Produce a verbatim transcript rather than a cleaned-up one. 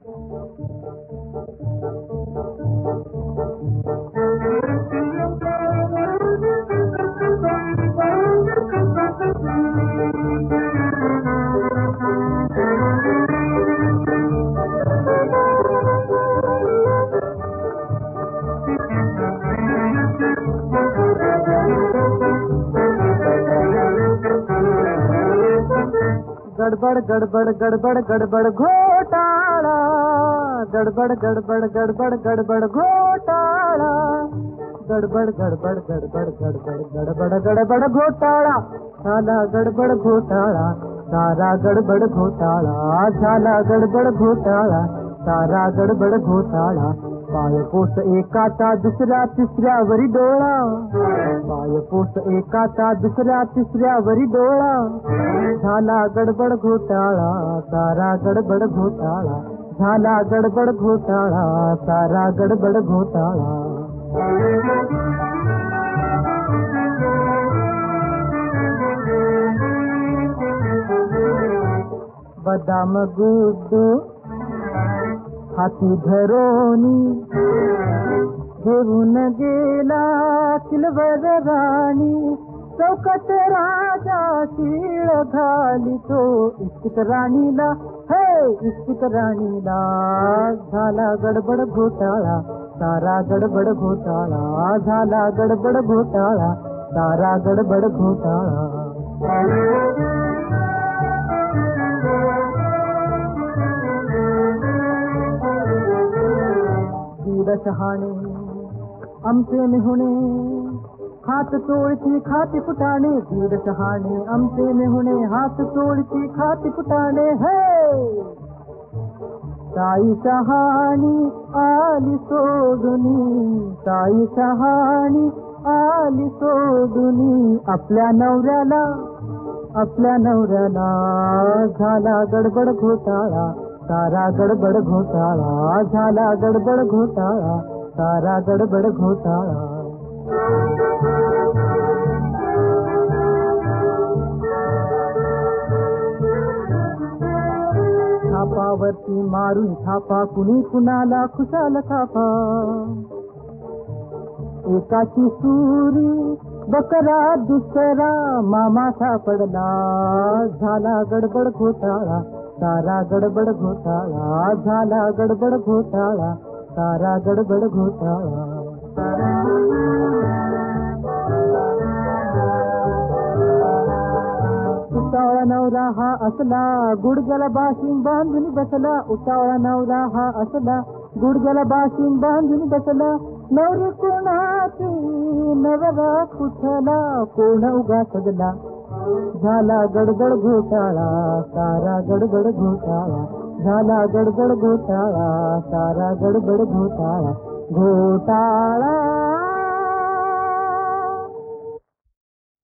गड़बड़ गड़बड़ गड़बड़ गड़बड़ घोटाला, गड़बड़ गड़बड़ गड़बड़ गड़बड़ घोटाला, गड़बड़ गड़बड़ गड़बड़ गड़बड़ गड़बड़ गड़बड़ घोटाळा झाला, गड़बड़ घोटाळा सारा गड़बड़ घोटाळा झाला, गड़बड़ घोटाळा सारा गड़बड़ घोटाळा. पायपोस एकाचा दुसऱ्या तिसऱ्यावरी डोळा, पायपोस एकाचा दुसऱ्या तिसऱ्यावरी डोळा झाला, गडबड घोटाळा सारा गडबड घोटाळा झाला, गडबड घोटाळा सारा गडबड घोटाळा. बदाम गुड्डू हाती धरोनी घेऊन गेला किलवर राणी, चौकट राजा शिळ घाली तो इष्टिक राणीला, हे इष्टिक राणीला झाला, गडबड घोटाळा सारा गडबड घोटाळा झाला, गडबड घोटाळा सारा गडबड घोटाळा. शहाणे आमचे मेहुणे हात चोळती खाती फुटाणे, दीड शहाणे आमचे मेहुणे हात चोळती खाती फुटाणे. हे ताई शहाणी आली सोडुनी, ताई शहाणी आली सोडुनी आपल्या नवऱ्याला, आपल्या नवऱ्याला झाला, गडबड घोटाळा सारा गडबड घोटाळा झाला, गडबड घोटाळा सारा गडबड घोटाळा. थापावरती मारून थापा कुणी कुणाला खुशाल थापा, एकाची सुरी बकरा दुसरा मामा सापडला झाला, गडबड घोटाळा सारा गडबड घोटाळा झाला, गडबड घोटाळा सारा गडबड घोटाळा. उतावळा नवरा हा असला गुडघ्याला बाशिंग बांधून बसला, उतावळा नवरा हा असला गुडघ्याला बाशिंग बांधून बसला. नवरी कोणाची नवरा कुठला कोण उगा सजला झाला, गडबड घोटाळा सारा गडबड घोटाळा झाला, गडबड घोटाळा सारा गडबड घोटाळा घोटाळा.